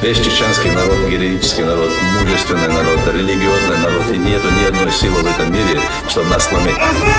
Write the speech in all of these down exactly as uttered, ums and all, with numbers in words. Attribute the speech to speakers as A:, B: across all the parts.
A: Весь чеченский народ, героический народ, мужественный народ, религиозный народ. И нету ни одной силы в этом мире, чтобы нас сломить.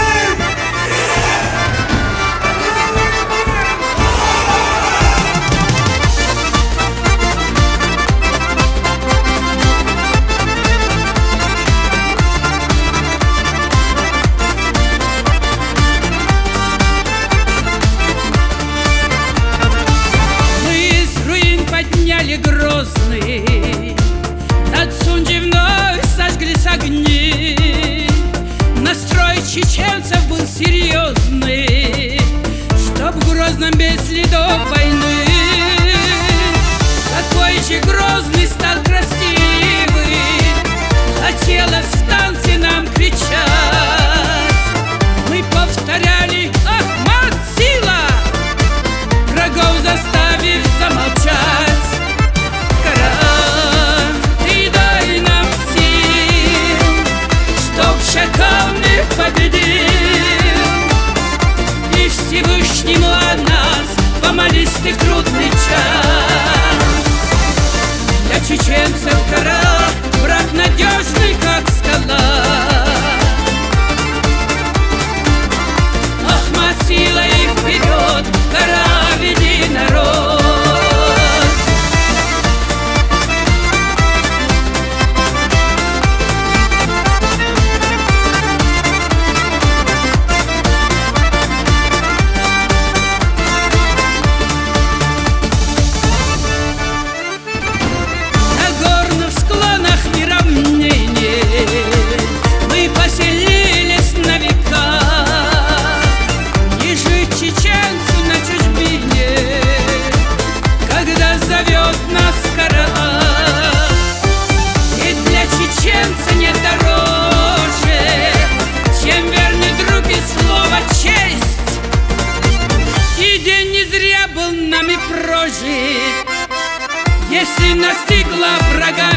B: Грозный, над Сунджи вновь сожглись огни. Настрой чеченцев был серьезный, чтоб в Грозном без следов войны. Такой же Грозный стал красивый, хотелось в танце нам кричать. Мы повторяли: Ахмат, сила! Врагов заставив замолчать. Победил, и Всевышнему от нас помолись ты трудный час. Для чеченцев гора, брат надежный, как скала. Ахмат, сила и вперед, гора, веди народ. Прожить, если настигла врага